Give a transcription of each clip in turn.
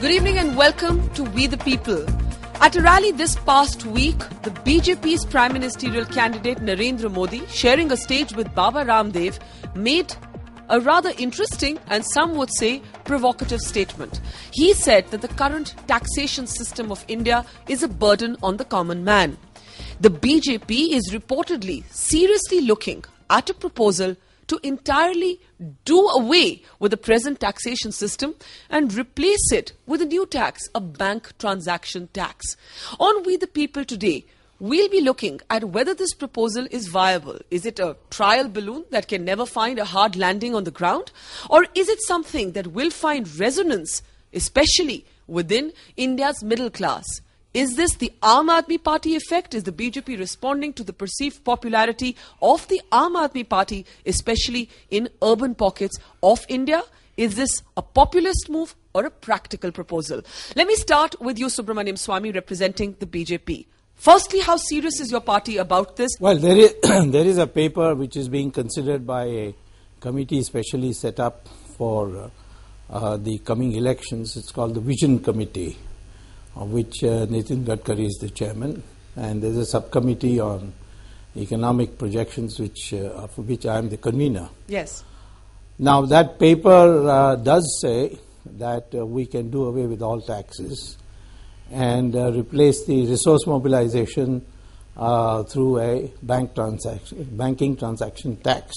Good evening and welcome to We the People. At a rally this past week, the BJP's Prime Ministerial candidate Narendra Modi, sharing a stage with Baba Ramdev, made a rather interesting and some would say provocative statement. He said that the current taxation system of India is a burden on the common man. The BJP is reportedly seriously looking at a proposal to entirely do away with the present taxation system and replace it with a new tax, a bank transaction tax. On We the People today, we'll be looking at whether this proposal is viable. Is it a trial balloon that can never find a hard landing on the ground? Or is it something that will find resonance, especially within India's middle class? Is this the Aam Aadmi Party effect? Is the BJP responding to the perceived popularity of the Aam Aadmi Party, especially in urban pockets of India? Is this a populist move or a practical proposal? Let me start with you, Subramaniam Swamy, representing the BJP. Firstly, how serious is your party about this? Well, there is a paper which is being considered by a committee specially set up for the coming elections. It's called the Vision Committee, of which Nitin Gadkari is the chairman, and there's a subcommittee on economic projections for which I am the convener. Yes. Now that paper does say that we can do away with all taxes and replace the resource mobilization through a banking transaction tax.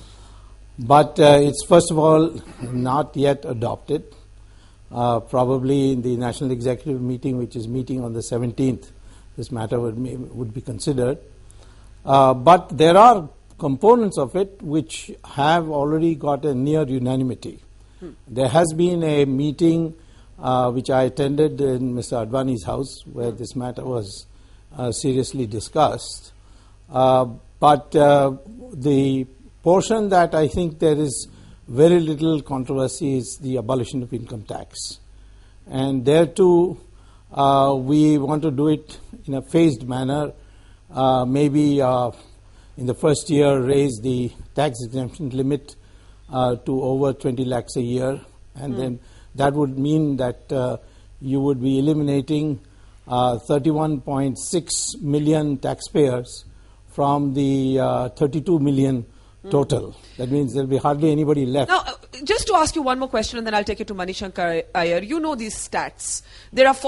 But it's first of all not yet adopted. Probably in the National Executive Meeting, which is meeting on the 17th, this matter would be considered. But there are components of it which have already got a near unanimity. There has been a meeting which I attended in Mr. Advani's house where this matter was seriously discussed. But the portion that I think there is very little controversy is the abolition of income tax. And there too, we want to do it in a phased manner. Maybe in the first year raise the tax exemption limit to over 20 lakhs a year. And then that would mean that you would be eliminating 31.6 million taxpayers from the 32 million total. That means there will be hardly anybody left. Now, just to ask you one more question and then I'll take it to Manishankar Iyer. You know these stats. There are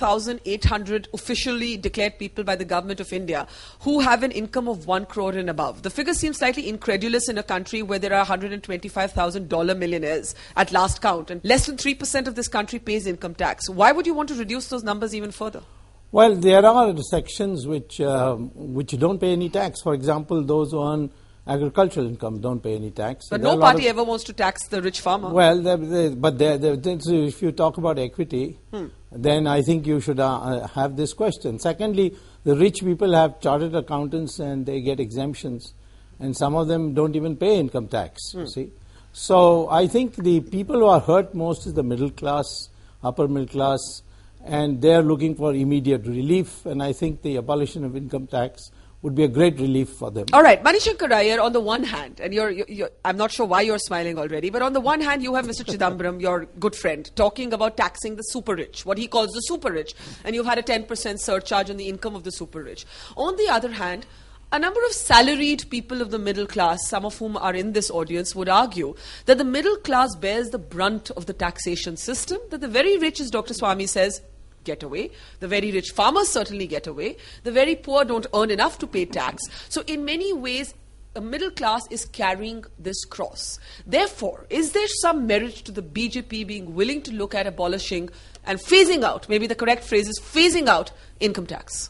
42,800 officially declared people by the government of India who have an income of 1 crore and above. The figure seems slightly incredulous in a country where there are $125,000 millionaires at last count, and less than 3% of this country pays income tax. Why would you want to reduce those numbers even further? Well, there are sections which don't pay any tax. For example, those who earn agricultural income don't pay any tax. But no party ever wants to tax the rich farmer. Well, but if you talk about equity, then I think you should have this question. Secondly, the rich people have chartered accountants and they get exemptions, and some of them don't even pay income tax. You see, so I think the people who are hurt most is the middle class, upper middle class, and they're looking for immediate relief. And I think the abolition of income tax would be a great relief for them. All right, Manishankar Iyer, on the one hand, and you're I'm not sure why you're smiling already, but on the one hand, you have Mr. Chidambaram, your good friend, talking about taxing the super rich, what he calls the super rich, and you've had a 10% surcharge on the income of the super rich. On the other hand, a number of salaried people of the middle class, some of whom are in this audience, would argue that the middle class bears the brunt of the taxation system, that the very rich, as Dr. Swamy says, get away. The very rich farmers certainly get away. The very poor don't earn enough to pay tax. So in many ways, a middle class is carrying this cross. Therefore, is there some merit to the BJP being willing to look at abolishing and phasing out, maybe the correct phrase is phasing out, income tax?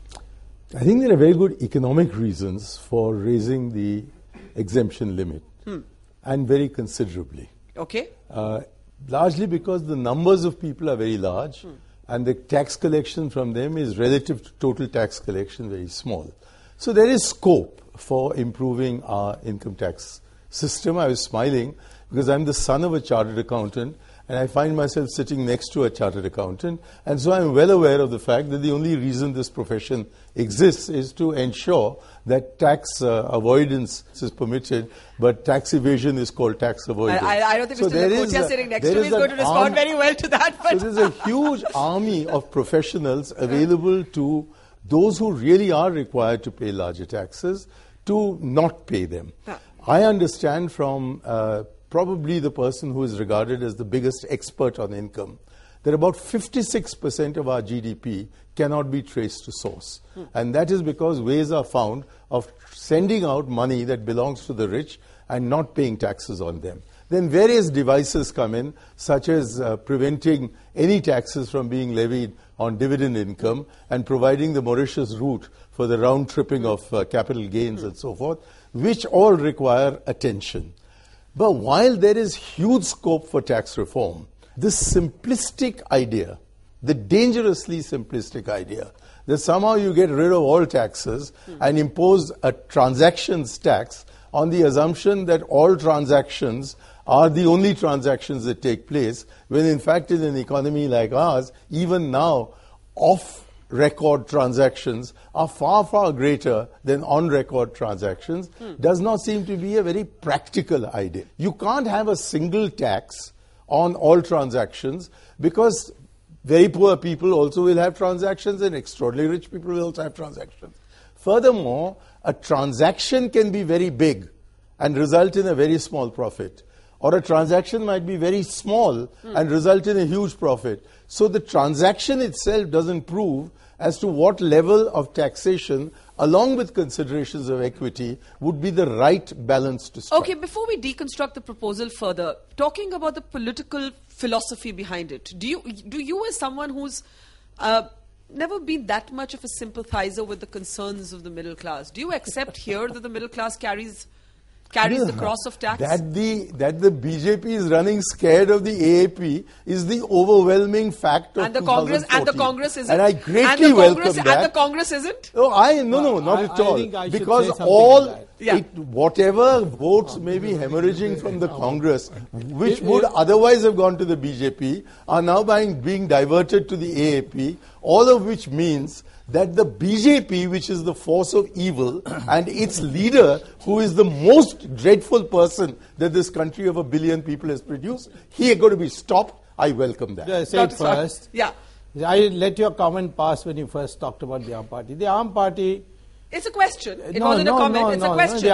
I think there are very good economic reasons for raising the exemption limit, and very considerably. Okay. Largely because the numbers of people are very large, and the tax collection from them is relative to total tax collection very small. So there is scope for improving our income tax system. I was smiling because I'm the son of a chartered accountant, and I find myself sitting next to a chartered accountant, and so I'm well aware of the fact that the only reason this profession exists is to ensure that tax avoidance is permitted, but tax evasion is called tax avoidance. I don't think Mr. Lakhotia sitting next to me is going to respond very well to that. So there's a huge army of professionals available to those who really are required to pay larger taxes to not pay them. I understand from probably the person who is regarded as the biggest expert on income that about 56% of our GDP cannot be traced to source. And that is because ways are found of sending out money that belongs to the rich and not paying taxes on them. Then various devices come in, such as preventing any taxes from being levied on dividend income and providing the Mauritius route for the round-tripping of capital gains and so forth, which all require attention. But while there is huge scope for tax reform, this simplistic idea, the dangerously simplistic idea, that somehow you get rid of all taxes and impose a transactions tax on the assumption that all transactions are the only transactions that take place, when in fact in an economy like ours, even now, off-record transactions are far, far greater than on-record transactions, does not seem to be a very practical idea. You can't have a single tax on all transactions because very poor people also will have transactions and extraordinarily rich people will also have transactions. Furthermore, a transaction can be very big and result in a very small profit. Or a transaction might be very small and result in a huge profit. So the transaction itself doesn't prove as to what level of taxation, along with considerations of equity, would be the right balance to strike. Okay, before we deconstruct the proposal further, talking about the political philosophy behind it, do you as someone who's never been that much of a sympathizer with the concerns of the middle class, do you accept here that the middle class carries the cross of tax? That the BJP is running scared of the AAP is the overwhelming fact of 2014. And the Congress isn't. And I greatly welcome that. And the Congress isn't? No, not at all. Because whatever votes may be hemorrhaging from the Congress, which would otherwise have gone to the BJP, are now being diverted to the AAP, all of which means that the BJP, which is the force of evil, and its leader, who is the most dreadful person that this country of 1 billion people has produced, he is going to be stopped. I welcome that. I said first. Yeah. I let your comment pass when you first talked about the Aam Party. The Aam Party... It's a question. It wasn't a comment. It's a question.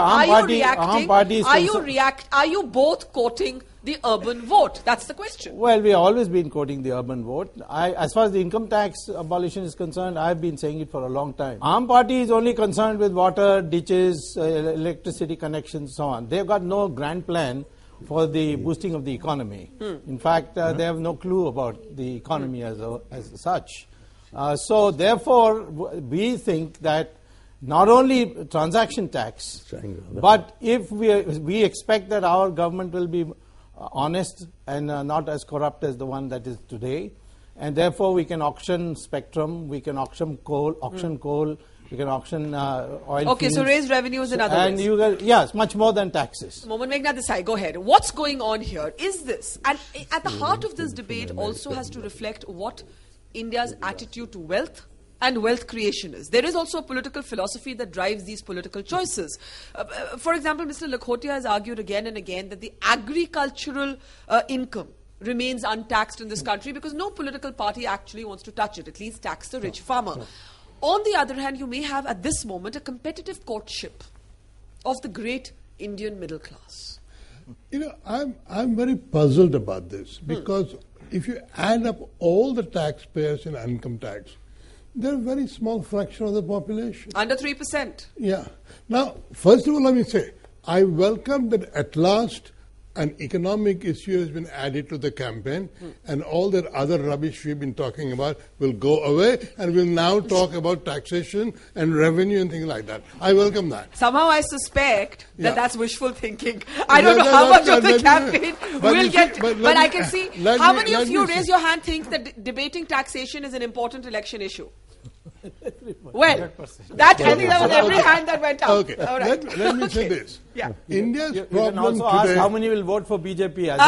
Are you both quoting the urban vote? That's the question. Well, we have always been quoting the urban vote. As far as the income tax abolition is concerned, I've been saying it for a long time. Aam Party is only concerned with water, ditches, electricity connections, so on. They've got no grand plan for the boosting of the economy. In fact, they have no clue about the economy as such. So therefore, we think that not only transaction tax, but if we expect that our government will be honest and not as corrupt as the one that is today, and therefore we can auction spectrum, we can auction coal, we can auction oil. Okay, fields. So raise revenues in other ways. Yes, much more than taxes. Mohammad Meghnad Desai, go ahead. What's going on here? Is this, and at the heart of this debate also has to reflect what India's attitude to wealth and wealth creation is. There is also a political philosophy that drives these political choices. For example, Mr. Lakhotia has argued again and again that the agricultural income remains untaxed in this country because no political party actually wants to touch it, at least tax the rich farmer. On the other hand, you may have at this moment a competitive courtship of the great Indian middle class. I'm very puzzled about this because if you add up all the taxpayers in income tax, they're a very small fraction of the population. Under 3%. Yeah. Now, first of all, let me say, I welcome that at last an economic issue has been added to the campaign and all that other rubbish we've been talking about will go away and we'll now talk about taxation and revenue and things like that. I welcome that. Somehow I suspect that that's wishful thinking. I don't know how much of the campaign will get, but I can see how many of you raise your hand think that debating taxation is an important election issue? Well, that I think that was every hand that went up. Okay, All right. let me say this. Yeah. India's You can problem also ask today. how many will vote for BJP as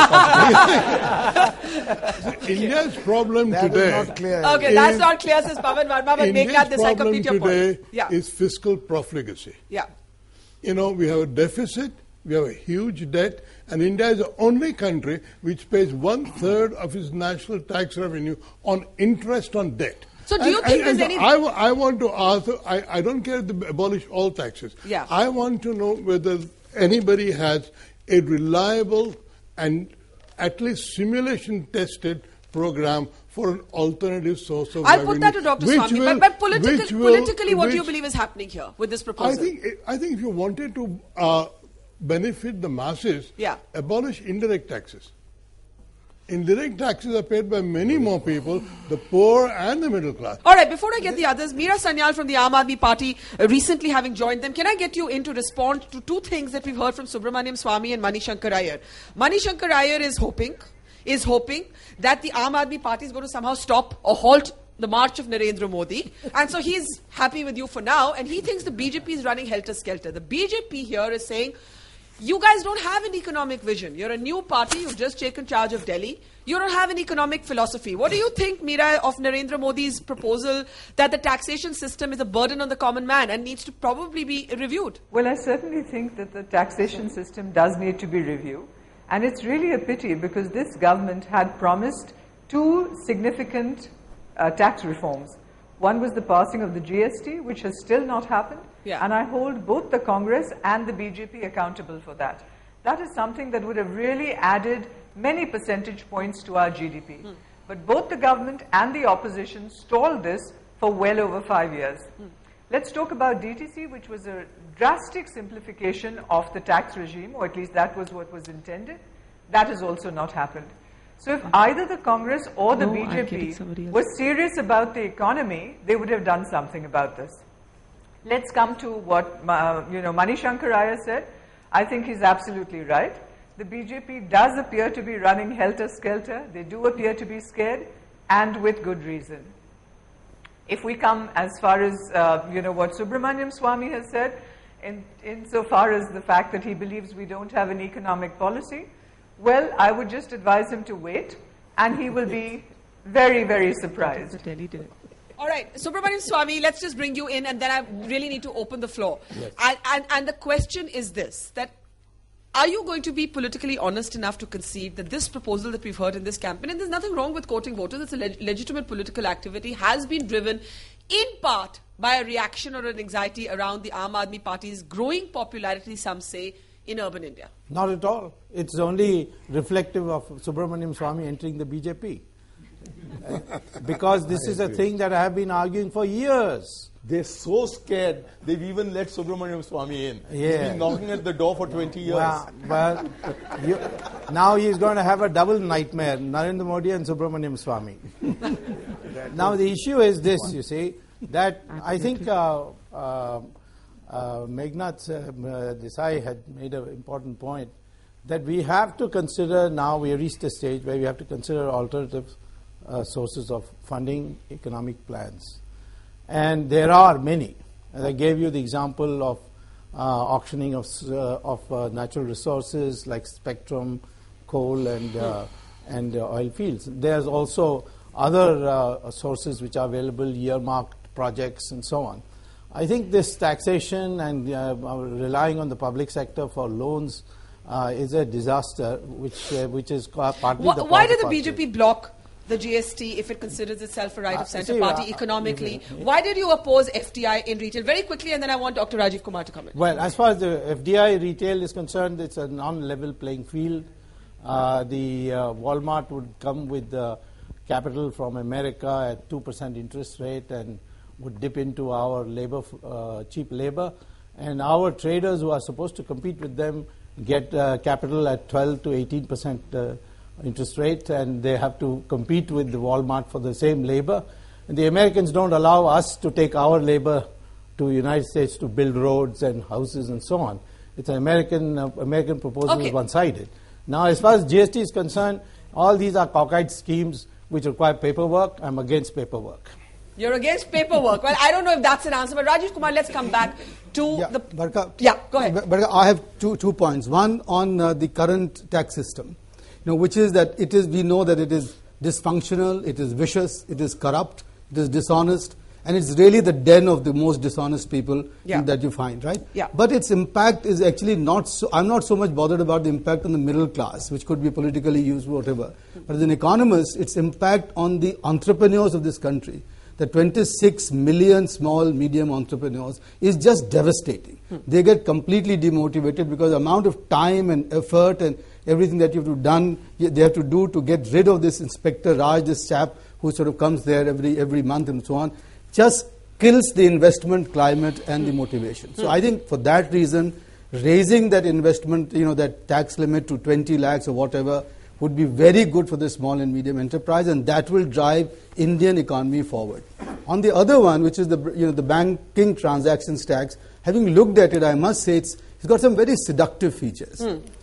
a party. India's problem That is today. not clear. Okay, that's not clear, says Pavan Verma, but make India's that this I problem complete your today point. Yeah. is fiscal profligacy. Yeah. You know, we have a deficit, we have a huge debt, and India is the only country which pays 1/3 of its national tax revenue on interest on debt. So do you think there's any... I want to ask, I don't care if they abolish all taxes. Yeah. I want to know whether anybody has a reliable and at least simulation-tested program for an alternative source of I'll revenue. put that to Dr. which Swami. will- But which will- politically, what do you which- believe is happening here with this proposal? I think if you wanted to benefit the masses, Yeah. abolish indirect taxes. Indirect taxes are paid by many more people, the poor and the middle class. All right, before I get the others, Meera Sanyal from the Aam Aadmi Party, recently having joined them, can I get you in to respond to two things that we've heard from Subramaniam Swamy and Manishankar Iyer? Manishankar Iyer is hoping that the Aam Aadmi Party is going to somehow stop or halt the march of Narendra Modi. And so he's happy with you for now, and he thinks the BJP is running helter-skelter. The BJP here is saying, you guys don't have an economic vision. You're a new party. You've just taken charge of Delhi. You don't have an economic philosophy. What do you think, Meera, of Narendra Modi's proposal that the taxation system is a burden on the common man and needs to probably be reviewed? Well, I certainly think that the taxation system does need to be reviewed. And it's really a pity because this government had promised two significant tax reforms. One was the passing of the GST, which has still not happened. Yeah. And I hold both the Congress and the BJP accountable for that. That is something that would have really added many percentage points to our GDP. But both the government and the opposition stalled this for well over 5 years. Let's talk about DTC, which was a drastic simplification of the tax regime, or at least that was what was intended. That has also not happened. So if either the Congress or the BJP was serious about the economy, they would have done something about this. Let's come to what Manishankar Iyer said. I think he's absolutely right. The BJP does appear to be running helter-skelter. They do appear to be scared, and with good reason. If we come as far as what Subramaniam Swamy has said, insofar as the fact that he believes we don't have an economic policy, well, I would just advise him to wait, and he will be very, very surprised. All right, Subramaniam Swamy, let's just bring you in, and then I really need to open the floor. Yes. And the question is this, that are you going to be politically honest enough to concede that this proposal that we've heard in this campaign, and there's nothing wrong with quoting voters, it's a legitimate political activity, has been driven in part by a reaction or an anxiety around the Aam Aadmi Party's growing popularity, some say, in urban India? Not at all. It's only reflective of Subramaniam Swamy entering the BJP. Because this is a thing that I have been arguing for years. They're so scared, they've even let Subramaniam Swamy in. Yeah. He's been knocking at the door for 20 years. Well, now he's going to have a double nightmare, Narendra Modi and Subramaniam Swamy. Now the issue is this, you see, that I think Meghnad Desai had made an important point, that we have to consider, now we have reached a stage where we have to consider alternative sources of funding economic plans. And there are many. As I gave you the example of auctioning of natural resources like spectrum, coal and oil fields. There's also other sources which are available, earmarked projects and so on. I think this taxation and relying on the public sector for loans is a disaster, which is partly the Why did the part of BJP block the GST if it considers itself a right of centre see, party economically? Why did you oppose FDI in retail? Very quickly, and then I want Dr. Rajiv Kumar to come in. Well, as far as the FDI retail is concerned, it's a non-level playing field. The Walmart would come with the capital from America at 2% interest rate and would dip into our labor, cheap labor. And our traders who are supposed to compete with them get capital at 12 to 18% interest rate, and they have to compete with the Walmart for the same labor. And the Americans don't allow us to take our labor to the United States to build roads and houses and so on. It's an American proposal is one-sided. Now, as far as GST is concerned, all these are cockeyed schemes which require paperwork. I'm against paperwork. You're against paperwork. Well, I don't know if that's an answer, but Rajesh Kumar, let's come back to the... Barka, go ahead. Barka, I have two points. One on the current tax system, which is that we know that it is dysfunctional, it is vicious, it is corrupt, it is dishonest, and it's really the den of the most dishonest people that you find, right? Yeah. But its impact is actually not so... I'm not so much bothered about the impact on the middle class, which could be politically used, whatever. But as an economist, its impact on the entrepreneurs of this country, the 26 million small, medium entrepreneurs, is just devastating. They get completely demotivated because the amount of time and effort and everything that they have to do to get rid of this Inspector Raj, this chap who sort of comes there every month and so on, just kills the investment climate and the motivation. So I think for that reason, raising that investment, that tax limit to 20 lakhs or whatever, would be very good for the small and medium enterprise, and that will drive Indian economy forward. On the other one, which is the banking transactions tax, having looked at it, I must say it's got some very seductive features.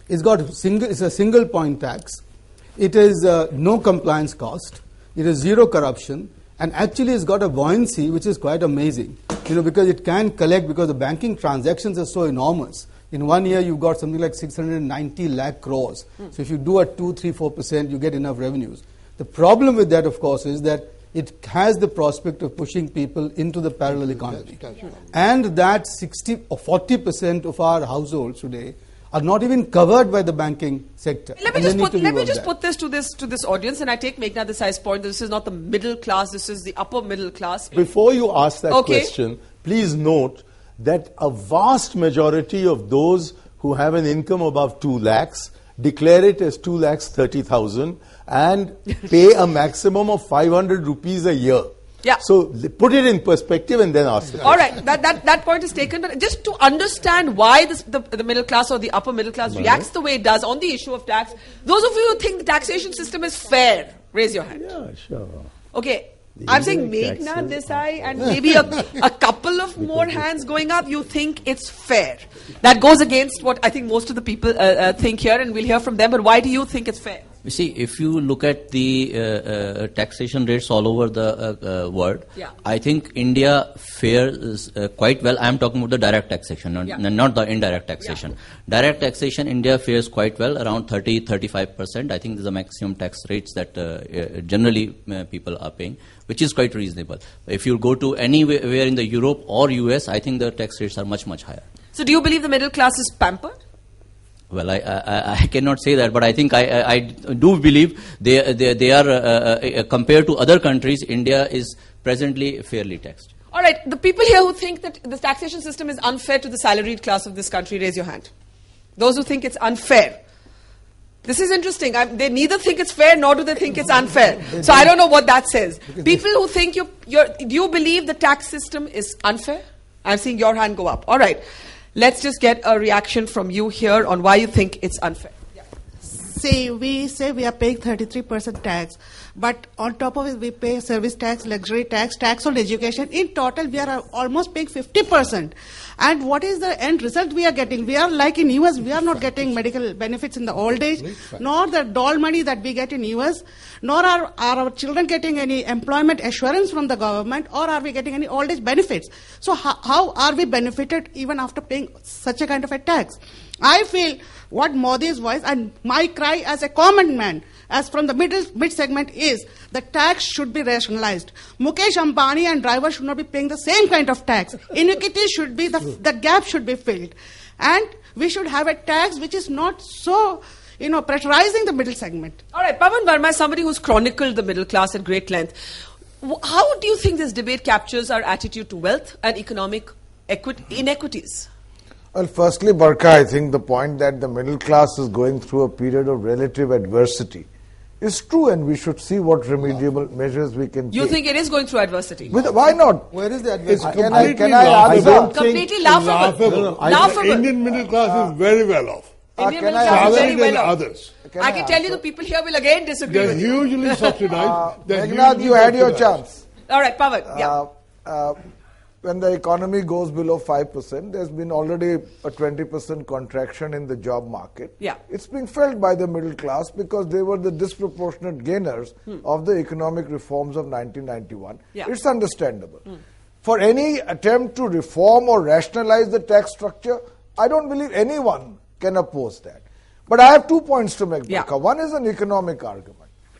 It's a single point tax. It is no compliance cost. It is zero corruption, and actually it's got a buoyancy which is quite amazing. Because it can collect, because the banking transactions are so enormous. In 1 year, you've got something like 690 lakh crores. So if you do at 2, 3, 4%, you get enough revenues. The problem with that, of course, is that it has the prospect of pushing people into the parallel economy. And that 60 or 40% of our households today are not even covered by the banking sector. Let me just put this to this audience, and I take Meghna Desai's point that this is not the middle class, this is the upper middle class. Before you ask that question, please note that a vast majority of those who have an income above 2 lakhs declare it as 2 lakhs 30,000 and pay a maximum of 500 rupees a year. Yeah. So put it in perspective and then ask the question. All right, that point is taken. But just to understand why the middle class or the upper middle class reacts the way it does on the issue of tax, those of you who think the taxation system is fair, raise your hand. Yeah, sure. Okay. I'm saying Meghna Desai and maybe a couple of more hands going up, you think it's fair. That goes against what I think most of the people think here, and we'll hear from them. But why do you think it's fair? You see, if you look at the taxation rates all over the world, I think India fares quite well. I'm talking about the direct taxation, not the indirect taxation. Direct taxation, India fares quite well, around 30-35%. I think there's a maximum tax rates that generally people are paying, which is quite reasonable. If you go to anywhere in the Europe or US, I think the tax rates are much, much higher. So do you believe the middle class is pampered? Well, I cannot say that, but I think I do believe they are compared to other countries, India is presently fairly taxed. All right, the people here who think that the taxation system is unfair to the salaried class of this country, raise your hand. Those who think it's unfair. This is interesting. They neither think it's fair nor do they think it's unfair. So I don't know what that says. People who think do you believe the tax system is unfair? I'm seeing your hand go up. All right. Let's just get a reaction from you here on why you think it's unfair. See, we say we are paying 33% tax, but on top of it we pay service tax, luxury tax, tax on education. In total, we are almost paying 50%. And what is the end result we are getting? We are like in US, we are not getting medical benefits in the old age, nor the dole money that we get in US, nor are our children getting any employment assurance from the government, or are we getting any old age benefits. So how are we benefited even after paying such a kind of a tax? I feel what Modi's voice and my cry as a common man, as from the mid segment, is the tax should be rationalized. Mukesh Ambani and drivers should not be paying the same kind of tax. Inequity should be, the gap should be filled. And we should have a tax which is not so, pressurizing the middle segment. All right, Pavan Verma is somebody who's chronicled the middle class at great length. How do you think this debate captures our attitude to wealth and economic inequities? Well, firstly, Barka, I think the point that the middle class is going through a period of relative adversity is true, and we should see what remedial measures we can take. You think it is going through adversity? Why not? Where is the adversity? Can I answer? Completely laughable. Laughable. Indian middle class is very well off. Indian middle class is very well off. Others. I can tell you the people here will again disagree with you. They're hugely subsidized. Meghna, you had your chance. All right, Pavan. when the economy goes below 5%, there's been already a 20% contraction in the job market. Yeah. It's being felt by the middle class because they were the disproportionate gainers of the economic reforms of 1991. Yeah. It's understandable. For any attempt to reform or rationalize the tax structure, I don't believe anyone can oppose that. But I have 2 points to make. Yeah. One is an economic argument.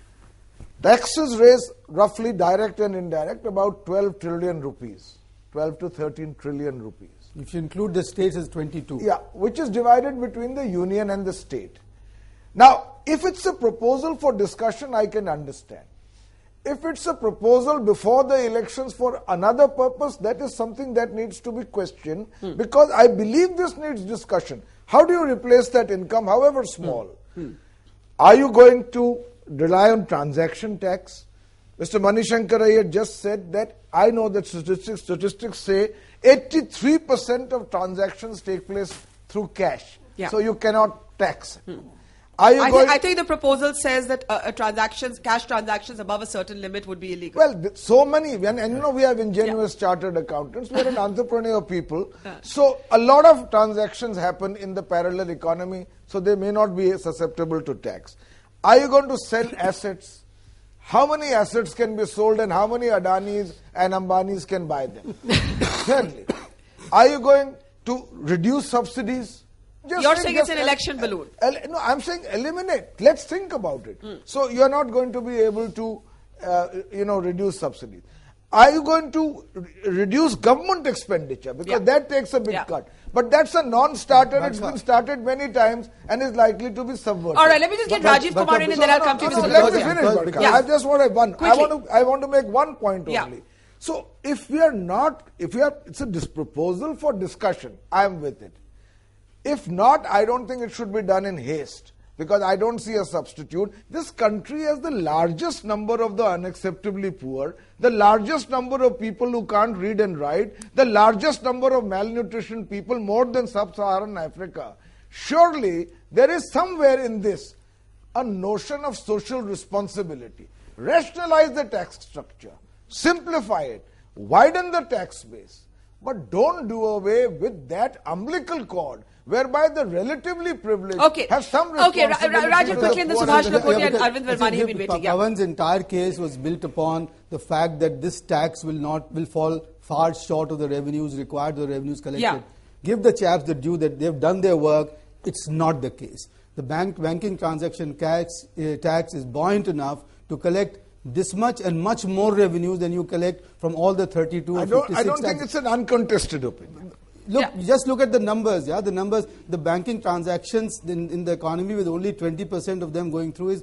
Taxes raise roughly direct and indirect about 12 trillion rupees. 12 to 13 trillion rupees. If you include the states, it's 22. Yeah, which is divided between the union and the state. Now, if it's a proposal for discussion, I can understand. If it's a proposal before the elections for another purpose, that is something that needs to be questioned because I believe this needs discussion. How do you replace that income, however small? Are you going to rely on transaction tax? Mr. Manishankar Iyer just said that I know that statistics say 83% of transactions take place through cash. Yeah. So you cannot tax. I think the proposal says that cash transactions above a certain limit would be illegal. Well, so many, and you know we have ingenious chartered accountants, we are an entrepreneurial people. So a lot of transactions happen in the parallel economy, so they may not be susceptible to tax. Are you going to sell assets? How many assets can be sold and how many Adanis and Ambanis can buy them? Thirdly, are you going to reduce subsidies? You're saying it's an election balloon. No, I'm saying eliminate. Let's think about it. So you're not going to be able to, reduce subsidies. Are you going to reduce government expenditure? Because that takes a big cut. But that's a non-starter. It's been started many times and is likely to be subverted. All right, let me just get Rajiv Kumar in and then I'll come to you. Let me finish. I just want to make one point only. So if it's a proposal for discussion, I am with it. If not, I don't think it should be done in haste because I don't see a substitute. This country has the largest number of the unacceptably poor, the largest number of people who can't read and write, the largest number of malnutrition people, more than sub-Saharan Africa. Surely, there is somewhere in this a notion of social responsibility. Rationalize the tax structure, simplify it, widen the tax base, but don't do away with that umbilical cord whereby the relatively privileged have some responsibility. Okay, Rajiv quickly, and then Subhash Lakhotia and Arvind Vermani have been waiting. Pawan's entire case was built upon the fact that this tax will fall far short of the revenues required, the revenues collected. Yeah. Give the chaps the due that they've done their work. It's not the case. The banking transaction tax is buoyant enough to collect this much and much more revenues than you collect from all the 32 or 56 I don't think it's an uncontested opinion. Just look at the numbers. The banking transactions in the economy with only 20% of them going through is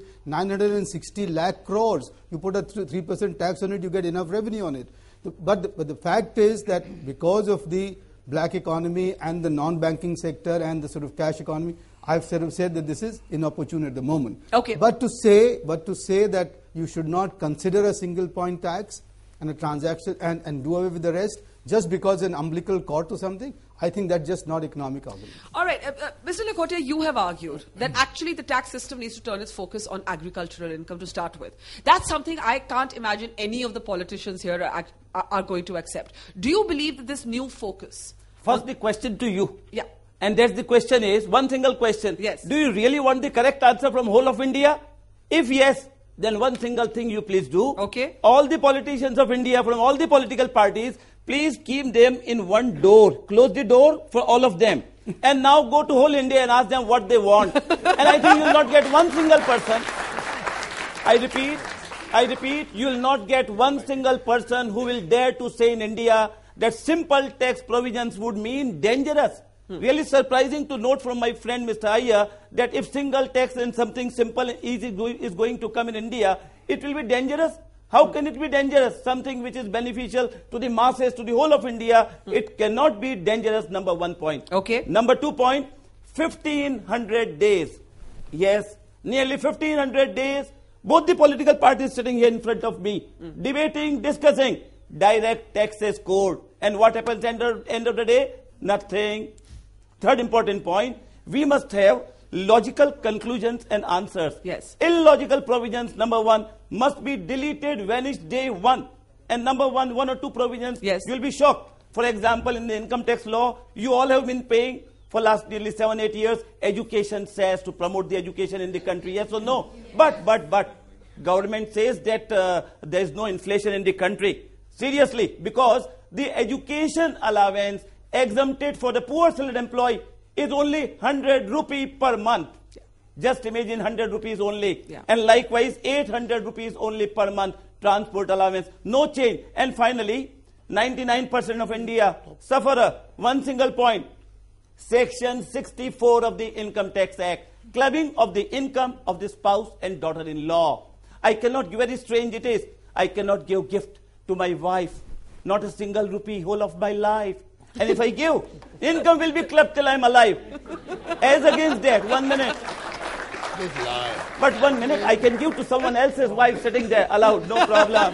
960 lakh crores. You put a 3% tax on it, you get enough revenue on it. But the fact is that because of the black economy and the non-banking sector and the sort of cash economy, I've sort of said that this is inopportune at the moment. Okay. But to say that you should not consider a single point tax and a transaction and do away with the rest just because an umbilical cord to something, I think that's just not economic argument. All right, Mr. Lakhotia, you have argued that actually the tax system needs to turn its focus on agricultural income to start with. That's something I can't imagine any of the politicians here are going to accept. Do you believe that this new focus... First, the question to you. Yeah. And that's the question is, one single question. Yes. Do you really want the correct answer from whole of India? If yes, then one single thing you please do. Okay. All the politicians of India from all the political parties, please keep them in one door. Close the door for all of them. And now go to whole India and ask them what they want. And I think you will not get one single person. I repeat, you will not get one single person who will dare to say in India that simple tax provisions would mean dangerous. Really surprising to note from my friend Mr. Iyer that if single tax and something simple and easy is going to come in India, it will be dangerous. How can it be dangerous? Something which is beneficial to the masses, to the whole of India, it cannot be dangerous, number 1 point. Okay. Number 2 point, 1500 days. Yes, nearly 1500 days. Both the political parties sitting here in front of me, debating, discussing direct taxes code. And what happens at the end of the day? Nothing. Third important point, we must have logical conclusions and answers. Yes. Illogical provisions, number 1, must be deleted, vanished day 1. And number 1 or 2 provisions, yes, you'll be shocked. For example, in the income tax law, you all have been paying for last nearly 7-8 years education cess to promote the education in the country. Yes or no? But government says that there is no inflation in the country. Seriously, because the education allowance exempted for the poor salaried employee is only 100 rupee per month. Just imagine 100 rupees only. And likewise 800 rupees only per month transport allowance. No change. And finally, 99% of India suffer one single point. Section 64 of the Income Tax Act, clubbing of the income of the spouse and daughter-in-law. I cannot give, very strange it is, I cannot give gift to my wife, not a single rupee whole of my life. And if I give, income will be clubbed till I am alive. As against that, 1 minute. But 1 minute I can give to someone else's wife sitting there, allowed, no problem.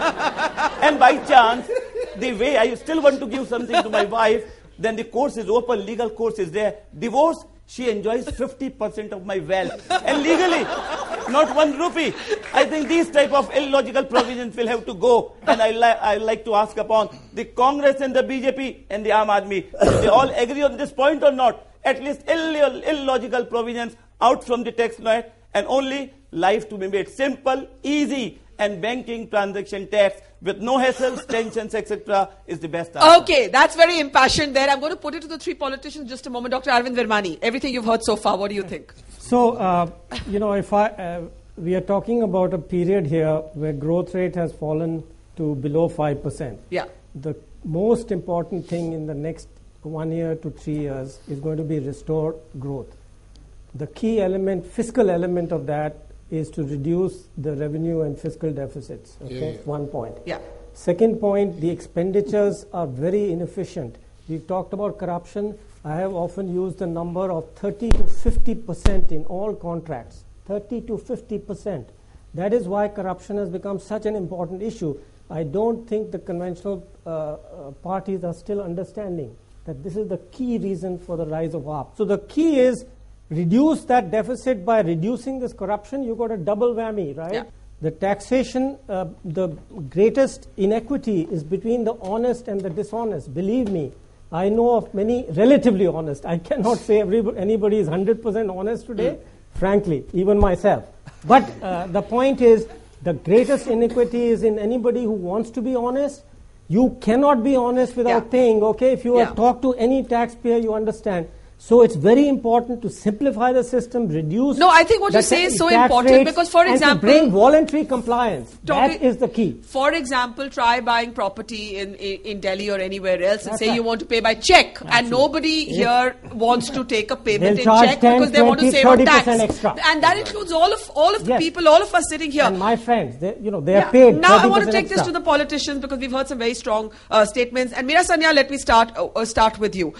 And by chance, the way I still want to give something to my wife, then the course is open, legal course is there. Divorce, she enjoys 50% of my wealth. And legally, not 1 rupee. I think these type of illogical provisions will have to go. And I like to ask upon the Congress and the BJP and the Aam Aadmi, do they all agree on this point or not? At least illogical provisions out from the tax law, and only life to be made simple, easy, and banking transaction tax with no hassles, tensions, etc. is the best answer. Okay, that's very impassioned there. I'm going to put it to the 3 politicians just a moment. Dr. Arvind Virmani, everything you've heard so far, what do you think? So, if we are talking about a period here where growth rate has fallen to below 5%. Yeah. The most important thing in the next 1 year to 3 years is going to be restored growth. The key element, fiscal element of that is to reduce the revenue and fiscal deficits. Okay, 1 point. Yeah. Second point, the expenditures are very inefficient. We've talked about corruption. I have often used the number of 30 to 50% in all contracts. 30 to 50%. That is why corruption has become such an important issue. I don't think the conventional parties are still understanding that this is the key reason for the rise of AAP. So the key is reduce that deficit by reducing this corruption. You got a double whammy, right? Yeah. The taxation, the greatest inequity is between the honest and the dishonest. Believe me, I know of many relatively honest. I cannot say anybody is 100% honest today, frankly, even myself. But the point is, the greatest inequity is in anybody who wants to be honest. You cannot be honest without paying, okay? If you talk to any taxpayer, you understand. So it's very important to simplify the system, reduce. No, I think what you say is so important because, for example, and to bring voluntary compliance. That is the key. For example, try buying property in Delhi or anywhere else and say you want to pay by check, and nobody here wants to take a payment in check because they want to save on tax. Extra. And that includes all of the people, all of us sitting here. And my friends, they are paid. Now I want to take this to the politicians because we've heard some very strong statements. And Meera Sanya, let me start with you.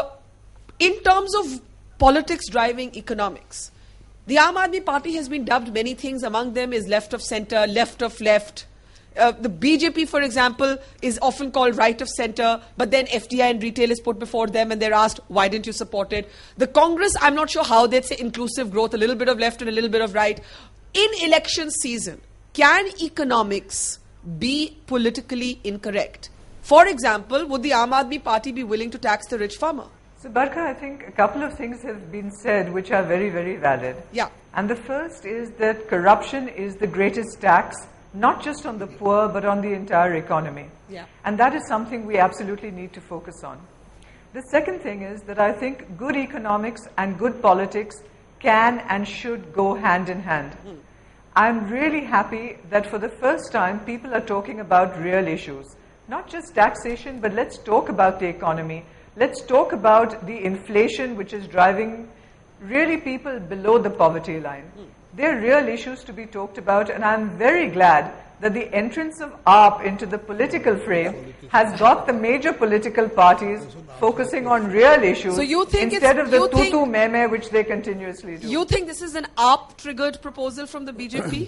In terms of politics driving economics, the Aam Aadmi Party has been dubbed many things. Among them is left of centre, left of left. The BJP, for example, is often called right of centre, but then FDI and retail is put before them and they're asked, why didn't you support it? The Congress, I'm not sure how they'd say inclusive growth, a little bit of left and a little bit of right. In election season, can economics be politically incorrect? For example, would the Aam Aadmi Party be willing to tax the rich farmer? So, Barkha, I think a couple of things have been said which are very, very valid. Yeah. And the first is that corruption is the greatest tax, not just on the poor, but on the entire economy. Yeah. And that is something we absolutely need to focus on. The second thing is that I think good economics and good politics can and should go hand in hand. I'm really happy that for the first time people are talking about real issues. Not just taxation, but let's talk about the economy. Let's talk about the inflation which is driving really people below the poverty line. They're real issues to be talked about, and I'm very glad that the entrance of AAP into the political frame has got the major political parties focusing on real issues instead of the tutu meme which they continuously do. You think this is an AAP-triggered proposal from the BJP?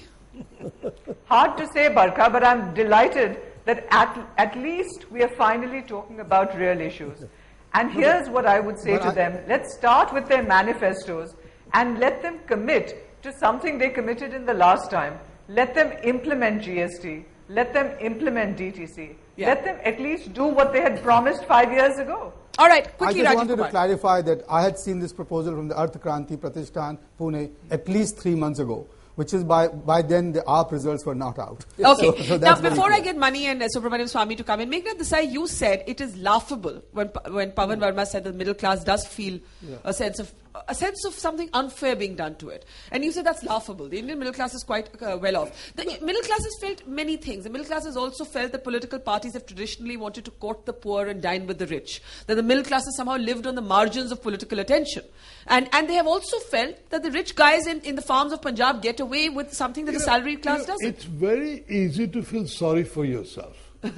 Hard to say, Barkha, but I'm delighted that at least we are finally talking about real issues. And here's what I would say to them. Let's start with their manifestos and let them commit to something they committed in the last time. Let them implement GST. Let them implement DTC. Let them at least do what they had promised 5 years ago. All right, quickly, I just Rajiv wanted Kumar. to clarify that I had seen this proposal from the Arth Kranti Pratishthan, Pune, at least 3 months ago, which is by then the AAP results were not out. Okay. So Now, before I get Mani and Subramaniam Swamy to come in, Meghna Desai, you said it is laughable when Pawan Verma said the middle class does feel a sense of something unfair being done to it. And you said that's laughable. The Indian middle class is quite well off. The middle class has felt many things. The middle class has also felt that political parties have traditionally wanted to court the poor and dine with the rich. That the middle class has somehow lived on the margins of political attention. And they have also felt that the rich guys in the farms of Punjab get away with something that the salaried class doesn't. It's very easy to feel sorry for yourself.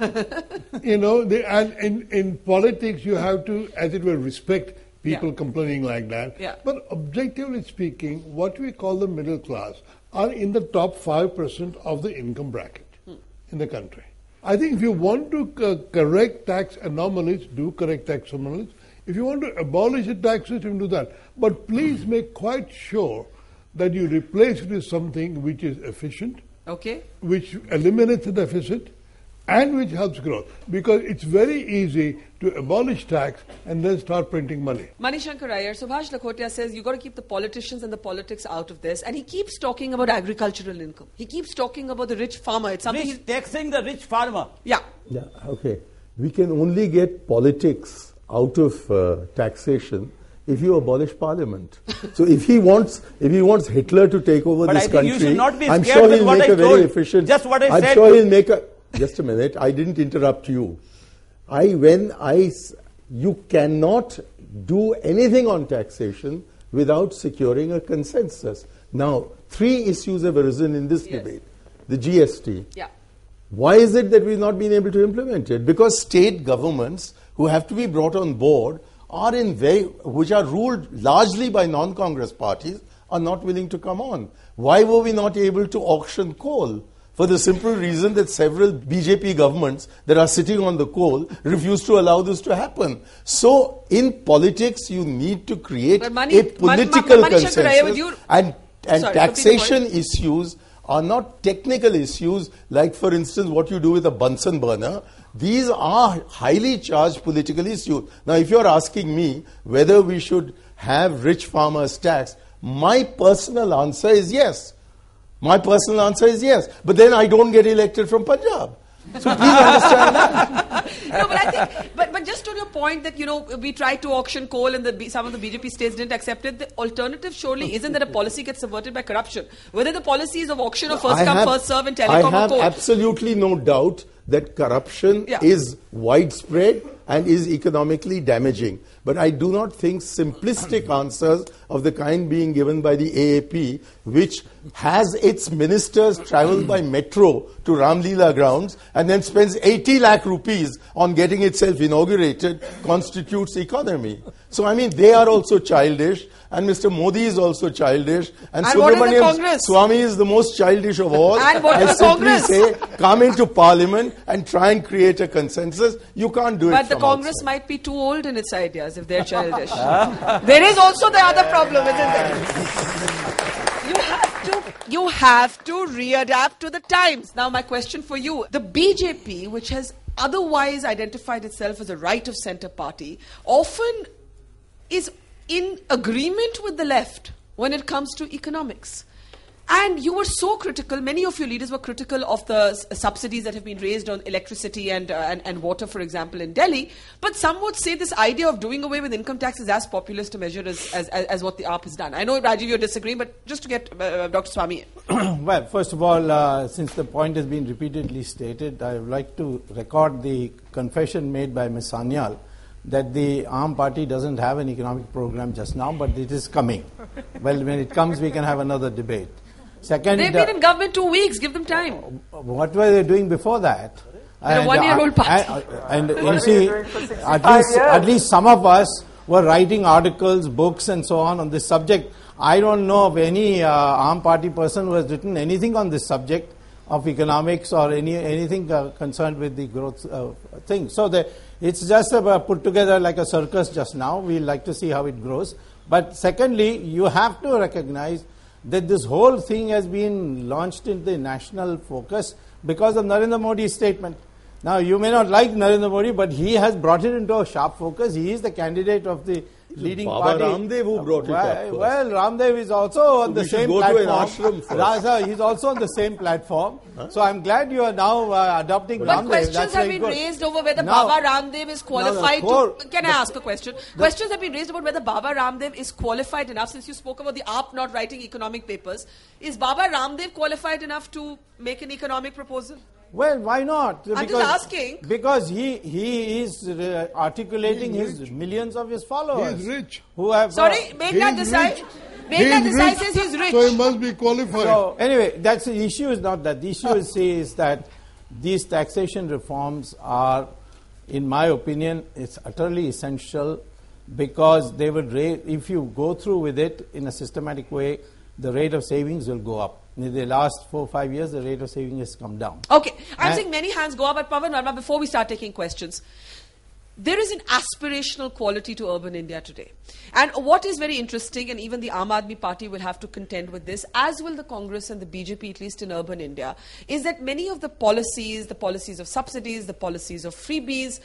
And in politics you have to, as it were, respect people complaining like that. Yeah. But objectively speaking, what we call the middle class are in the top 5% of the income bracket in the country. I think if you want to correct tax anomalies, do correct tax anomalies. If you want to abolish the tax system, do that. But please make quite sure that you replace it with something which is efficient, which eliminates the deficit, and which helps growth. Because it's very easy to abolish tax and then start printing money. Manishankar Iyer, Subhash Lakhotia says you've got to keep the politicians and the politics out of this. And he keeps talking about agricultural income. He keeps talking about the rich farmer. It's something taxing the rich farmer. Yeah, okay. We can only get politics out of taxation if you abolish parliament. So if he wants Hitler to take over this country, you should not be I'm scared sure with he'll what make I a very told. efficient. Just what I I'm said. sure he'll make a. Just a minute. I didn't interrupt you. You cannot do anything on taxation without securing a consensus. Now, 3 issues have arisen in this debate. The GST. Yeah. Why is it that we've not been able to implement it? Because state governments who have to be brought on board which are ruled largely by non-Congress parties, are not willing to come on. Why were we not able to auction coal? For the simple reason that several BJP governments that are sitting on the coal refuse to allow this to happen. So, in politics, you need to create a political consensus. And taxation issues are not technical issues like, for instance, what you do with a Bunsen burner. These are highly charged political issues. Now, if you're asking me whether we should have rich farmers taxed, my personal answer is yes. But then I don't get elected from Punjab. So please understand that. No, but I think, but just on your point that, we tried to auction coal and some of the BJP states didn't accept it, the alternative surely isn't that a policy gets subverted by corruption. Whether the policy is of auction or first come, first serve in telecom or coal. I have absolutely no doubt that corruption is widespread and is economically damaging. But I do not think simplistic answers of the kind being given by the AAP, which has its ministers travel by metro to Ramleela grounds and then spends 80 lakh rupees on getting itself inaugurated, constitutes economy. So, they are also childish, and Mr. Modi is also childish, and Subramaniam Swamy is the most childish of all. And what is the Congress? Say, come into Parliament and try and create a consensus. You can't do it. But the Congress might be too old in its ideas if they're childish. There is also the other problem, isn't there? You have to readapt to the times. Now, my question for you: the BJP, which has otherwise identified itself as a right of centre party, often is in agreement with the left when it comes to economics. And you were so critical, many of your leaders were critical of the subsidies that have been raised on electricity and water, for example, in Delhi. But some would say this idea of doing away with income tax is as populist a measure as what the AAP has done. I know, Rajiv, you're disagreeing, but just to get Dr. Swamy in. Well, first of all, since the point has been repeatedly stated, I would like to record the confession made by Ms. Sanyal that the Aam Party doesn't have an economic program just now, but it is coming. Well, when it comes, we can have another debate. Second, they've been in government 2 weeks. Give them time. What were they doing before that? They're a one-year-old party. And you see, at least some of us were writing articles, books, and so on this subject. I don't know of any Aam Party person who has written anything on this subject of economics or anything concerned with the growth thing. So it's just put together like a circus just now. We'd like to see how it grows. But secondly, you have to recognize that this whole thing has been launched in the national focus because of Narendra Modi's statement. Now, you may not like Narendra Modi, but he has brought it into a sharp focus. He is the candidate of the leading Baba party. Ramdev who brought it up first. Well, Ramdev is also on the same platform. To an ashram He's also on the same platform. Huh? So I'm glad you are now adopting but Ramdev. Questions have been raised over whether Baba Ramdev is qualified to... Can I ask a question? Questions have been raised about whether Baba Ramdev is qualified enough, since you spoke about the AAP not writing economic papers. Is Baba Ramdev qualified enough to make an economic proposal? Well, why not? I'm just asking. Because he is articulating his millions of his followers. He is rich. Who have... Sorry, Meghnad Desai says he's rich. So he must be qualified. So anyway, that's the issue is not that. The issue is that these taxation reforms are, in my opinion, it's utterly essential, because they would raise, if you go through with it in a systematic way, the rate of savings will go up. In the last 4 or 5 years, the rate of saving has come down. Okay. I'm seeing many hands go up, but Pawan Verma, before we start taking questions, there is an aspirational quality to urban India today. And what is very interesting, and even the Aam Aadmi Party will have to contend with this, as will the Congress and the BJP, at least in urban India, is that many of the policies of subsidies, the policies of freebies,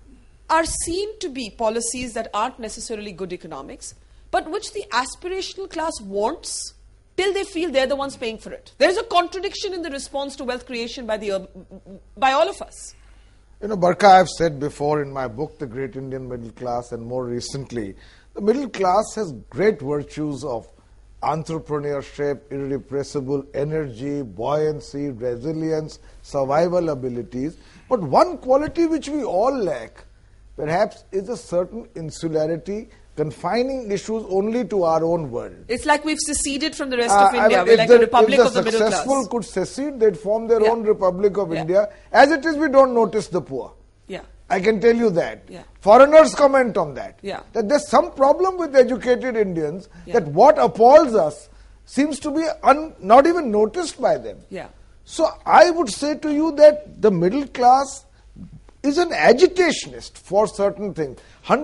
are seen to be policies that aren't necessarily good economics, but which the aspirational class wants, till they feel they're the ones paying for it. There is a contradiction in the response to wealth creation by all of us. You know, Barkha, I've said before in my book, The Great Indian Middle Class, and more recently, the middle class has great virtues of entrepreneurship, irrepressible energy, buoyancy, resilience, survival abilities. But one quality which we all lack, perhaps, is a certain insularity, confining issues only to our own world. It's like we've seceded from the rest of India. We're like the Republic of the Middle Class. If the successful could secede, they'd form their own Republic of India. As it is, we don't notice the poor. Yeah. I can tell you that. Yeah. Foreigners comment on that. Yeah. That there's some problem with educated Indians, that what appalls us seems to be not even noticed by them. Yeah. So I would say to you that the middle class is an agitationist for certain things.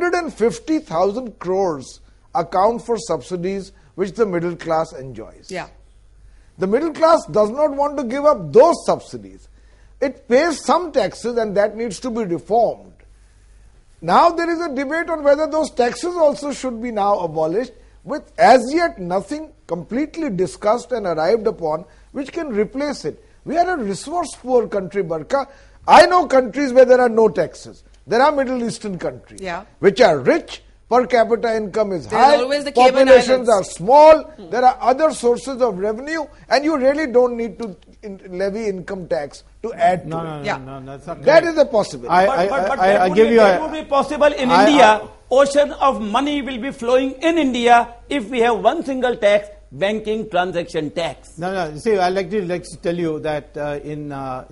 150,000 crores account for subsidies which the middle class enjoys. Yeah. The middle class does not want to give up those subsidies. It pays some taxes, and that needs to be reformed. Now there is a debate on whether those taxes also should be now abolished, with as yet nothing completely discussed and arrived upon which can replace it. We are a resource poor country, Barkha. I know countries where there are no taxes. There are Middle Eastern countries which are rich, per capita income is high, populations are small, there are other sources of revenue, and you really don't need to levy income tax to add to it. No, that's not that is a possibility. But that would be possible in India. Ocean of money will be flowing in India if we have one single tax, banking transaction tax. No. See, I'd like to tell you that in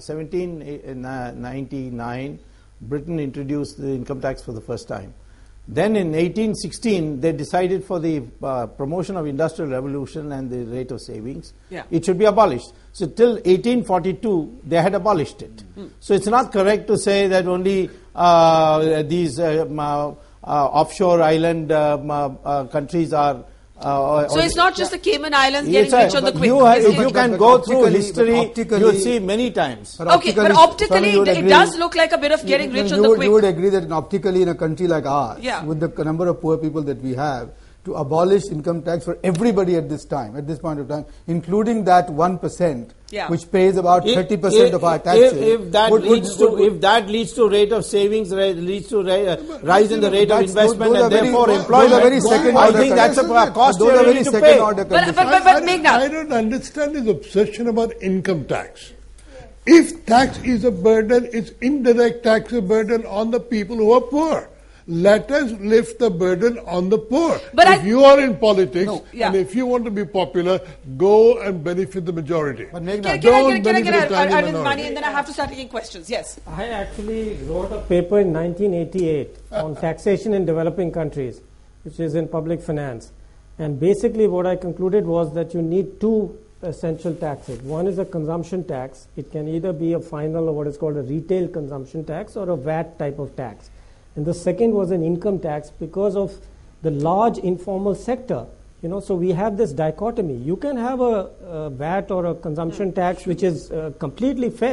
1799, Britain introduced the income tax for the first time. Then in 1816, they decided for the promotion of industrial revolution and the rate of savings, it should be abolished. So till 1842, they had abolished it. So it's not correct to say that only these offshore island countries are... so it's not just the Cayman Islands getting rich on the quick. If you can go through history, you'll see many times. Okay, but optically, it does look like a bit of getting rich on the quick. You would agree that optically in a country like ours, with the number of poor people that we have, to abolish income tax for everybody at this point of time, including that 1%, which pays about 30% of our taxes. If that leads to rate of savings, leads to rise in the rate of investment, and therefore employment, I think that's a cost those are very second order but I don't understand his obsession about income tax. If tax is a burden, it's indirect tax a burden on the people who are poor. Let us lift the burden on the poor. But if you are in politics and if you want to be popular, go and benefit the majority. But can I get money and then I have to start taking questions? Yes. I actually wrote a paper in 1988 on taxation in developing countries, which is in public finance. And basically what I concluded was that you need two essential taxes. One is a consumption tax. It can either be a final or what is called a retail consumption tax or a VAT type of tax. And the second was an income tax because of the large informal sector. So we have this dichotomy. You can have a VAT or a consumption tax which is completely fair,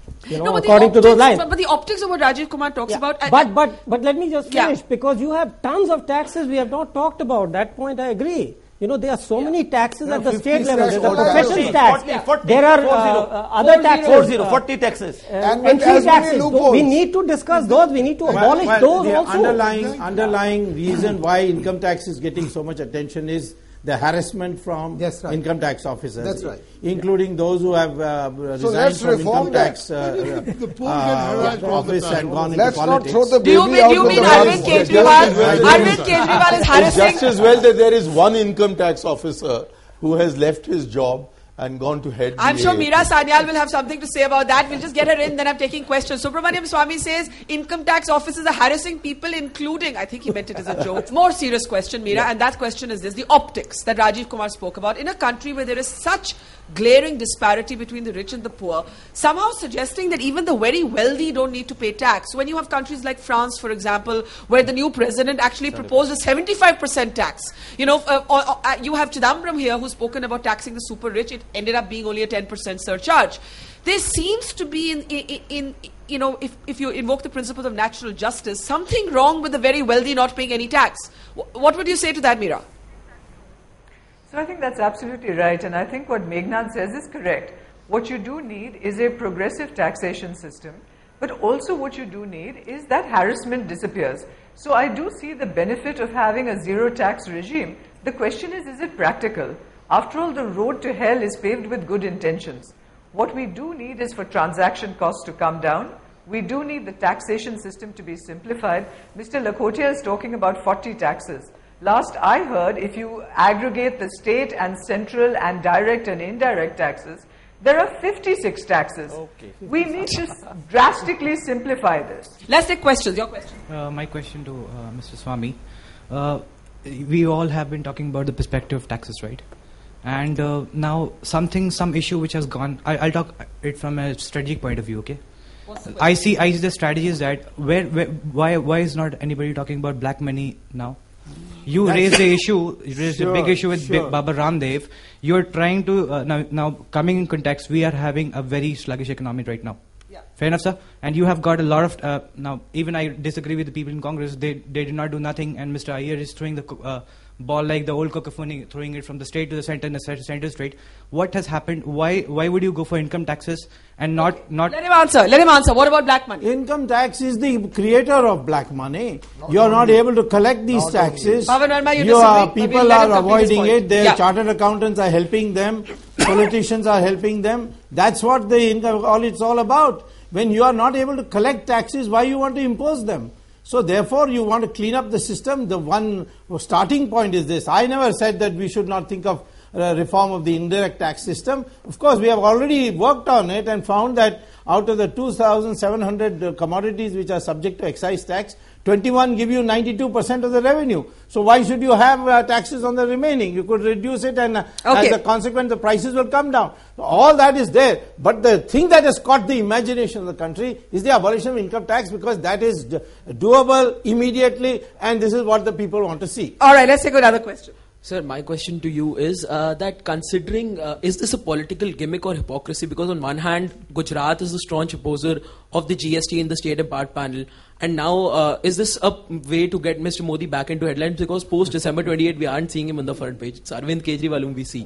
according to those lines. But the optics of what Rajiv Kumar talks about. But let me just finish, because you have tons of taxes we have not talked about. That point I agree. There are so many taxes at the state level. There's a professional tax. There are other taxes. 40 taxes. Entry taxes. We need to discuss those. We need to abolish those the also. underlying reason why income tax is getting so much attention is the harassment from income tax officers. That's right. Including those who have resigned from income tax office and gone into politics. Not throw the baby do you mean Arvind Kejriwal? Arvind Kejriwal is harassing? It's just as well that there is one income tax officer who has left his job and gone to head. I'm sure Meera Sanyal will have something to say about that. We'll just get her in, then I'm taking questions. Subramaniam Swamy says income tax officers are harassing people, including, I think he meant it as a joke. More serious question, Meera, and that question is this: the optics that Rajiv Kumar spoke about in a country where there is such glaring disparity between the rich and the poor, somehow suggesting that even the very wealthy don't need to pay tax. When you have countries like France, for example, where the new president actually proposed a 75% tax. You have Chidambaram here who's spoken about taxing the super rich. It ended up being only a 10% surcharge. There seems to be if you invoke the principles of natural justice, something wrong with the very wealthy not paying any tax. What would you say to that, Meera? So I think that's absolutely right, and I think what Meghnad says is correct. What you do need is a progressive taxation system, but also what you do need is that harassment disappears. So I do see the benefit of having a zero tax regime. The question is it practical? After all, the road to hell is paved with good intentions. What we do need is for transaction costs to come down. We do need the taxation system to be simplified. Mr. Lakhotia is talking about 40 taxes. Last I heard, if you aggregate the state and central and direct and indirect taxes, there are 56 taxes. Okay. We need to drastically simplify this. Let's take questions. Your question. My question to Mr. Swamy. We all have been talking about the perspective of taxes, right? And now some issue which has gone, I'll talk it from a strategic point of view, okay? I see the strategy is that why is not anybody talking about black money now? You raised the big issue with Baba Ramdev. You're trying to, now coming in context, we are having a very sluggish economy right now. Yeah. Fair enough, sir? And you have got a lot of, now even I disagree with the people in Congress, they did not do nothing, and Mr. Iyer is throwing the ball like the old cacophony, throwing it from the state to the center and the center straight. What has happened? Why would you go for income taxes and not... Let him answer. What about black money? Income tax is the creator of black money. You are not able to collect these taxes. People are avoiding it. Their chartered accountants are helping them. Politicians are helping them. That's what it's all about. When you are not able to collect taxes, why you want to impose them? So therefore, you want to clean up the system. The one starting point is this. I never said that we should not think of reform of the indirect tax system. Of course, we have already worked on it and found that out of the 2,700 commodities which are subject to excise tax, 21 give you 92% of the revenue. So why should you have taxes on the remaining? You could reduce it, and as a consequence, the prices will come down. So all that is there. But the thing that has caught the imagination of the country is the abolition of income tax, because that is doable immediately, and this is what the people want to see. All right, let's take another question. Sir, my question to you is that considering, is this a political gimmick or hypocrisy? Because on one hand, Gujarat is a staunch opposer of the GST in the State Apart panel. And now, is this a way to get Mr. Modi back into headlines? Because post-December 28, we aren't seeing him on the front page. It's Arvind Kejriwal whom we see.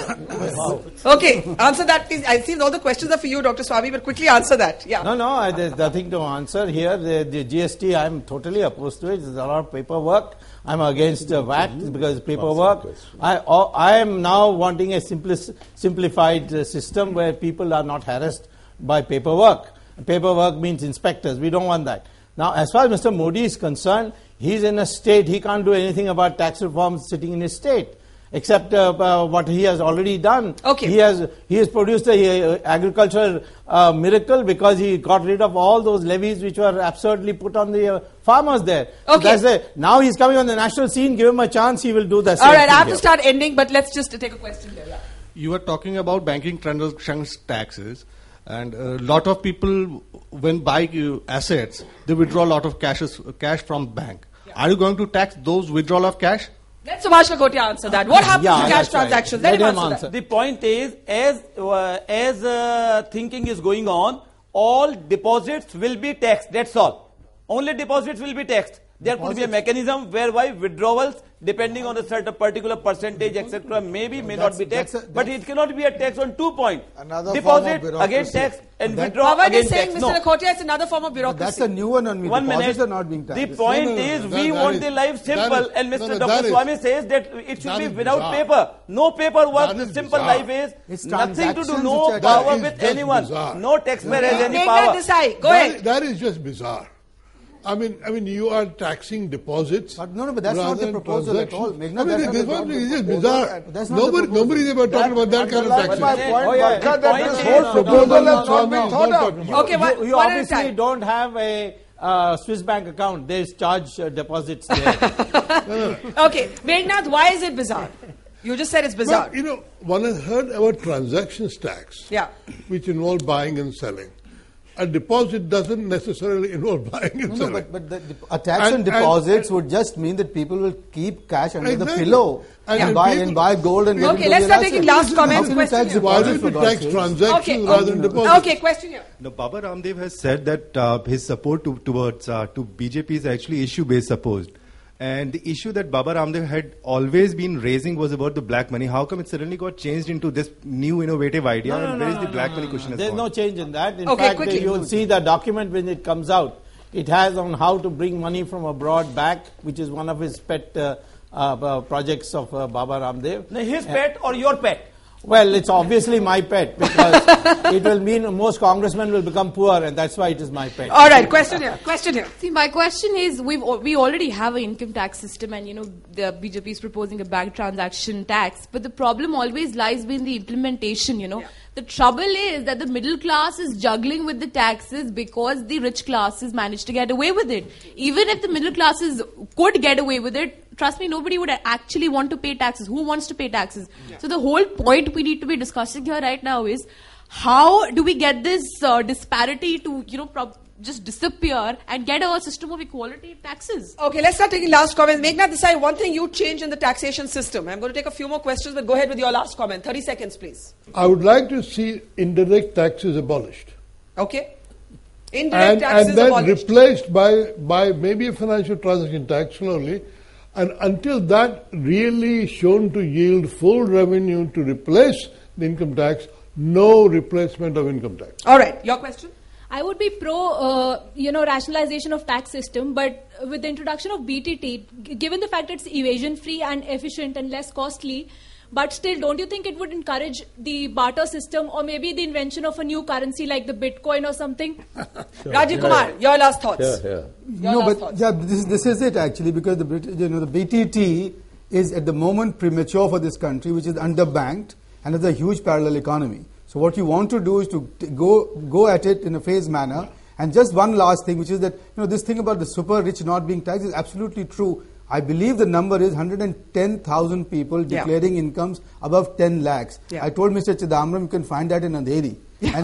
Okay, answer that please. I see all the questions are for you, Dr. Swamy, but quickly answer that. Yeah. No, there's nothing to answer here. The GST, I'm totally opposed to it. There's a lot of paperwork. I'm against VAT because paperwork. I am now wanting a simplified system where people are not harassed by paperwork. Paperwork means inspectors. We don't want that. Now, as far as Mr. Modi is concerned, he's in a state. He can't do anything about tax reform sitting in his state, except what he has already done. Okay. He has produced a agricultural miracle because he got rid of all those levies which were absurdly put on the farmers there. Okay. So now he's coming on the national scene. Give him a chance. He will do the same. All right, I have to start ending, but let's just take a question here. Yeah. You were talking about banking transactions taxes. And a lot of people, when buy assets, they withdraw a lot of cash from bank. Yeah. Are you going to tax those withdrawal of cash? Let Subhash Lakhotia answer that. What happens to cash transactions? Let him answer that. The point is, as thinking is going on, all deposits will be taxed. That's all. Only deposits will be taxed. There could be a mechanism whereby withdrawals, depending on a certain particular percentage, etc., maybe may not be taxed, but it cannot be a tax on 2 points. Deposit again tax and withdraw again tax. Mr. Lakhotia, it's another form of bureaucracy. That's a new one on me. 1 minute. Are not being taxed. The point is, we want the life simple, and Mr. Dr. Swami says that it should be without paper. No paperwork. The simple life is nothing to do, no power with anyone. No taxpayer has any power. Go ahead. That is just bizarre. I mean, you are taxing deposits. But but that's not the proposal at all. This one is just bizarre. Nobody is ever talking about that kind of taxation. This whole proposal has not been thought of. Okay, you obviously don't have a Swiss bank account. There's charge deposits there. Okay, Meghnad, why is it bizarre? You just said it's bizarre. Well, one has heard about transactions tax, which involves buying and selling. A deposit doesn't necessarily involve buying and selling. But a tax on deposits would just mean that people will keep cash under the pillow and buy gold and get into let's start taking last comments. Why don't we tax transactions rather than deposits? Okay, question here. No, Baba Ramdev has said that his support towards BJP is actually issue-based support. And the issue that Baba Ramdev had always been raising was about the black money. How come it suddenly got changed into this new innovative idea? And where is the black money question? There's no change in that. In fact, you will see the document when it comes out. It has on how to bring money from abroad back, which is one of his pet projects of Baba Ramdev. Now, his pet or your pet? Well, it's obviously my pet because it will mean most congressmen will become poor, and that's why it is my pet. All right, question here. See, my question is, we already have an income tax system, and the BJP is proposing a bank transaction tax, but the problem always lies in the implementation. The trouble is that the middle class is juggling with the taxes because the rich classes manage to get away with it. Even if the middle classes could get away with it, trust me, nobody would actually want to pay taxes. Who wants to pay taxes? Yeah. So the whole point we need to be discussing here right now is how do we get this disparity to just disappear and get a system of equality in taxes? Okay, let's start taking last comments. Meghnad Desai, one thing you changed in the taxation system. I'm going to take a few more questions, but go ahead with your last comment. 30 seconds, please. I would like to see indirect taxes abolished. Okay. Indirect taxes and then abolished. Replaced by maybe a financial transaction tax slowly. And until that really shown to yield full revenue to replace the income tax, no replacement of income tax. All right, your question? I would be pro, rationalization of tax system, but with the introduction of BTT, given the fact it's evasion-free and efficient and less costly, but still, don't you think it would encourage the barter system or maybe the invention of a new currency like the Bitcoin or something? Sure. Rajiv Kumar, your last thoughts. This is it actually, because the BTT is at the moment premature for this country, which is underbanked and has a huge parallel economy. So what you want to do is to go at it in a phased manner. And just one last thing, which is that this thing about the super rich not being taxed is absolutely true. I believe the number is 110,000 people declaring incomes above 10 lakhs. I told Mr. Chidambaram you can find that in Andheri.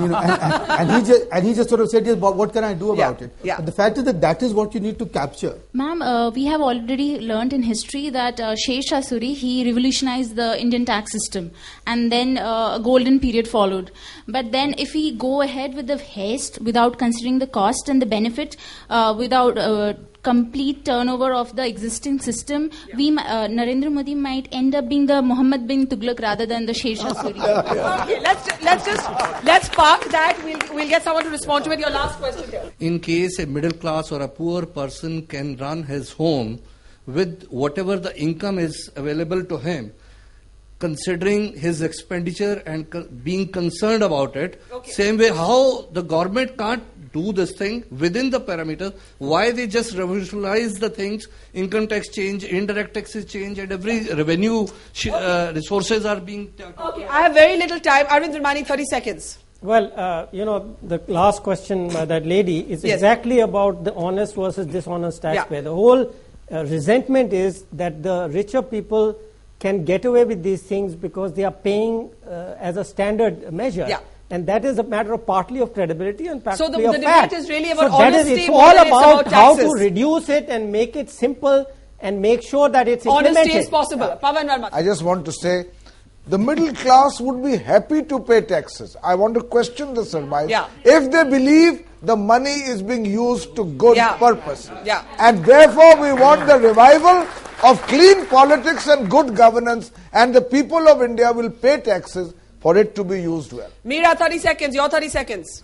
And he just sort of said, yes, what can I do about it? But the fact is that is what you need to capture. Ma'am, we have already learned in history that Shesha Suri, he revolutionized the Indian tax system, and then a golden period followed. But then if we go ahead with the haste without considering the cost and the benefit, without complete turnover of the existing system, Narendra Modi might end up being the Muhammad bin Tughlaq rather than the Shesha Suri. Okay, let's park that. We'll get someone to respond to it. Your last question here. In case a middle class or a poor person can run his home with whatever the income is available to him, considering his expenditure and being concerned about it, same way how the government can't do this thing within the parameters, why they just revolutionize the things, income tax change, indirect taxes change, and every revenue resources are being... Okay, I have very little time. Arvind Virmani, 30 seconds. Well, the last question by that lady is exactly about the honest versus dishonest taxpayer. The whole resentment is that the richer people can get away with these things because they are paying as a standard measure. And that is a matter of partly of credibility and partly of fact. So the debate is really about honesty. It's all about how to reduce it and make it simple and make sure that it's implemented. Honesty is possible. Pavan Verma. I just want to say the middle class would be happy to pay taxes. I want to question this advice. Yeah. If they believe the money is being used to good purpose. Yeah. And therefore we want the revival of clean politics and good governance, and the people of India will pay taxes for it to be used well. Meera, 30 seconds. Your 30 seconds.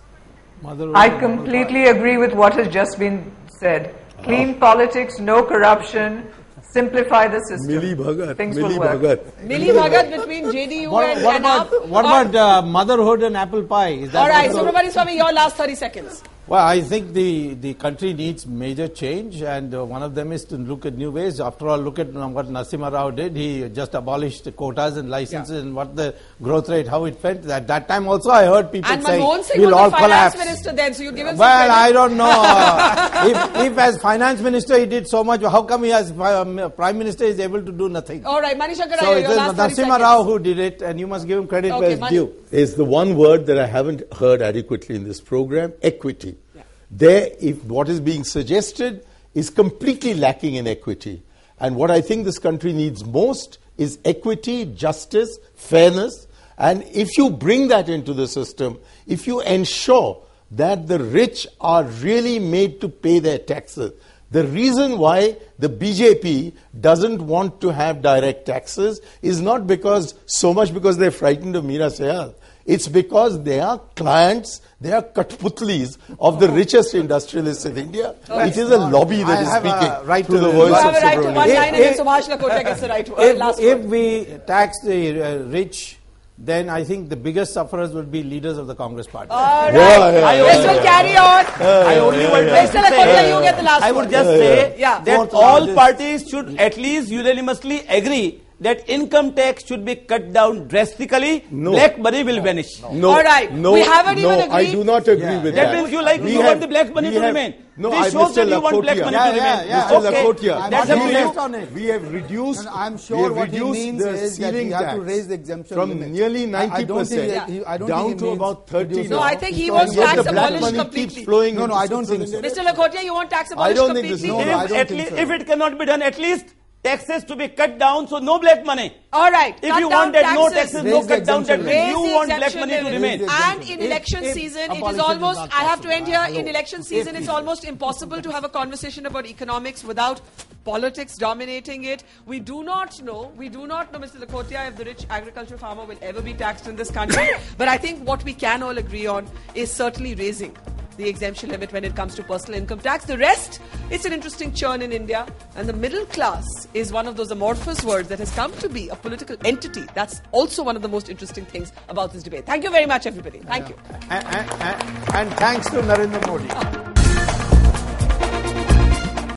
I completely agree with what has just been said. Clean politics, no corruption, simplify the system. Things will work. Milli Bhagat between JDU and AAP. What about motherhood and apple pie? Is that all right, Subramanian Swamy, your last 30 seconds. Well, I think the country needs major change, and one of them is to look at new ways. After all, look at what Narasimha Rao did. He just abolished the quotas and licenses, and what the growth rate, how it went. At that time also, I heard people say, we'll all collapse. And Manmohan Singh was the finance minister then, so you give him some Well, credit. I don't know. if as finance minister he did so much, how come he as prime minister is able to do nothing? All right, Manishankar, So your it is last 30 Narasimha seconds. Rao who did it, and you must give him credit where it's due. Is the one word that I haven't heard adequately in this program: equity. There, if what is being suggested is completely lacking in equity. And what I think this country needs most is equity, justice, fairness. And if you bring that into the system, if you ensure that the rich are really made to pay their taxes, the reason why the BJP doesn't want to have direct taxes is not because they're frightened of Meera Syal. It's because they are clients, they are Katputlis of the richest industrialists in India. It is a lobby that is speaking through the voice of You have a right to one line, and then If- Subhash Lakhotia gets the right to last If word. we tax the rich, then I think the biggest sufferers will be leaders of the Congress party. All right. This will carry on. I only want Mr. Lakhotia, you get the last I would word. just say Yeah. that all parties should at least unanimously agree that income tax should be cut down drastically. No. Black money will vanish. No, All right. no, We haven't no, even I agreed. do not agree with that. That means you want the black money to remain. No, This shows that you want black money to remain. Mr. Okay. Lakhotia, That's we up to have- you. we have reduced. And I'm we sure have what he reduced means the is that ceiling you have to tax raise the exemption from limits. nearly I don't think 90% he- I don't down think he to means about 30 No, now. I think he And wants yet tax the black abolished money completely. keeps flowing No, into I don't think Central so. Mr. Lakhotia, you want tax abolished don't think this- completely? no, I don't think so. If it cannot be done, at least taxes to be cut down, so no black money. All right. If cut you down want that no taxes. taxes, no cut down, that means Raise you the want black exemption money to limit. remain. And in election season, it is almost, I have to end here, in election season, it's almost impossible to have a conversation about economics without politics dominating it. We do not know, Mr. Lakhotia, if the rich agricultural farmer will ever be taxed in this country. But I think what we can all agree on is certainly raising the exemption limit when it comes to personal income tax. The rest, it's an interesting churn in India. And the middle class is one of those amorphous words that has come to be a political entity. That's also one of the most interesting things about this debate. Thank you very much, everybody. Thank you. And thanks to Narendra Modi.